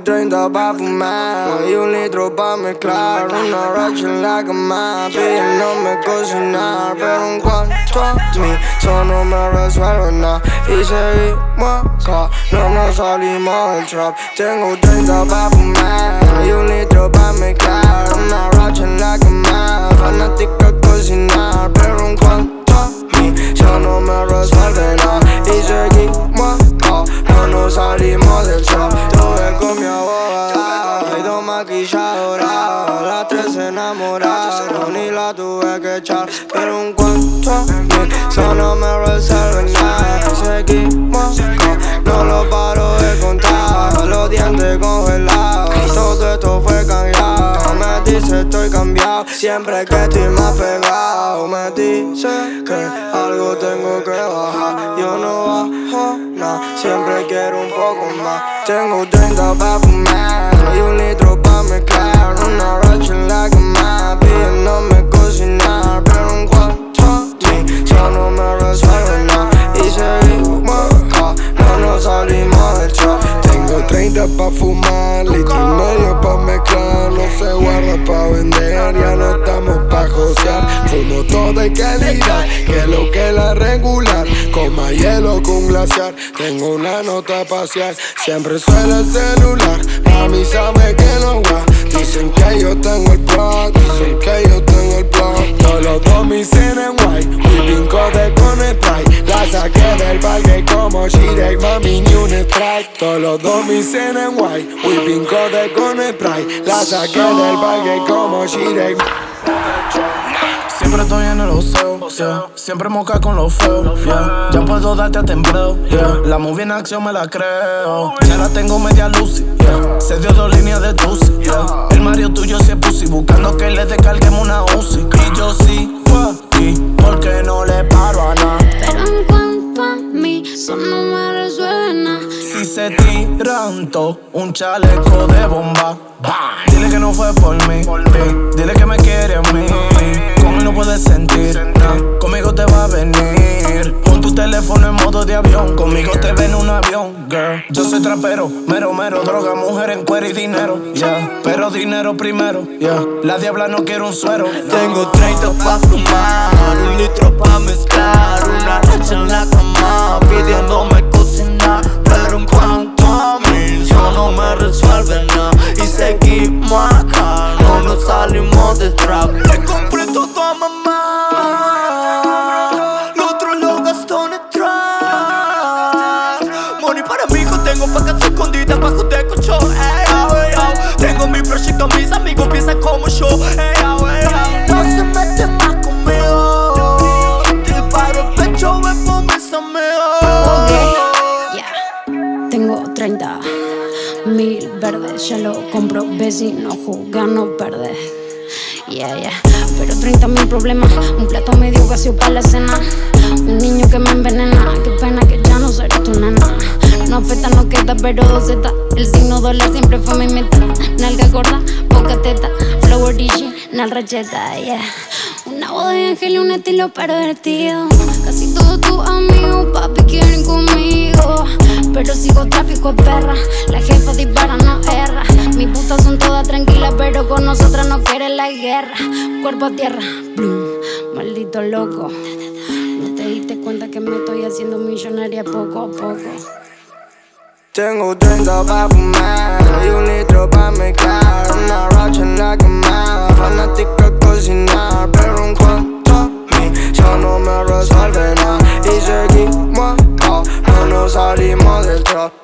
30 pa' fumar y 1 litro pa' mezclar. Una racha en la cama pidiéndome cocinar, pero en cuanto a mí, eso no me resuelve nada. Y seguimos acá, no nos salimos del trap. Tengo 30 pa' fumar y 1 litro pa' mezclar. Una racha en la cama, fanática cocinar, pero en cuanto a mí, eso no me resuelve nada. Y seguimos acá, no nos salimos del trap. Tuve con mi abogada y 2 maquilladoras, las 3 se enamoraron y la tuve que echar, pero en cuanto a mí, eso no me resuelve nada. Seguimos acá, no lo paro de contar, los dientes congelados, todo esto fue cambiado. Me dice estoy cambiado, siempre que estoy más pegado. Me dice que algo tengo que bajar, yo no bajo nada, siempre quiero un poco más. Tengo 30 pa' fumar y 1 litro pa' mezclar. Una racha en la cama pidiéndome cocinar, pero en cuanto a mí, eso no me resuelve nada. Y seguimos acá, no nos salimos del trap. Tengo 30 pa' fumar, litro y medio pa' mezclar. No se guarda pa' vender, ya no estamos pa' josear. Fumo todo de calidad, que es lo que es la regular. Con más hielo que un glaciar, tengo una nota pasear. Siempre suena el celular, mami sabe que no va. Dicen que yo tengo el plug, dicen que yo tengo el plug. Todos los domis en white, whipping code con spray. La saqué del parque como Shirek, mami ni un strike. Todos los domis en white, whipping code con spray. La saqué del parque como Shirek. Siempre estoy en el oseo, yeah. Siempre moca con los feos, yeah. Ya puedo darte hasta empleo, yeah. La movie en acción me la creo. Ya la tengo media lucy, yeah. Se dio 2 líneas de tusi, yeah. El Mario tuyo se pussy, buscando que le descarguemos una Uzi. Y yo sí, aquí, porque no le paro a nada. Pero en cuanto a mí, eso no me resuelve nada. Si se tiran todo, un chaleco de bomba. Dile que no fue por mí, dile que me quiere a mí. Con él no puedes sentir, conmigo te va a venir. Pon tu teléfono en modo de avión, conmigo te ven un avión, girl. Yo soy trapero, mero, droga, mujer en cuero y dinero, yeah. Pero dinero primero, yeah. La diabla no quiere un suero. Tengo 30 pa' fumar, 1 litro pa' mezclar. Una racha en la cama, pidiéndome cocinar, pero en cuanto a mí, eso no me resuelve nada. Y seguimos acá, no nos salimos del trap. Le compré todo a mamá, lo otro lo gastó en el trap. Money para mi hijo, tengo pa' casa escondida bajo de colchón. Tengo mi proyecto, mis amigos piensan como yo. No se mete más conmigo, te paro el pecho, ven por mis amigos. Tengo 30.000 verdes, ya lo compro, vecino, jugar no perder. Pero 30.000 problemas, un plato medio vacío para la cena. Un niño que me envenena, qué pena que ya no seré tu nena. No afecta, no queda, pero doceta. El signo dólar siempre fue mi meta. Nalga gorda, poca teta, flower original racheta, Una voz de ángel y un estilo pervertido. Casi todos tus amigos, papi, quieren conmigo. Pero sigo tráfico de perra, la jefa dispara, no erra. Mis putas son todas tranquilas, pero con nosotras no quieren la guerra. Cuerpo a tierra, bloom, maldito loco. No te diste cuenta que me estoy haciendo millonaria poco a poco. Tengo 30 pa' fumar y 1 litro pa' mezclar. Una racha en la cama, fanática cocinar, pero en cuanto a mí, eso no me resuelve nada. Y seguimos acá, no nos salimos del trap.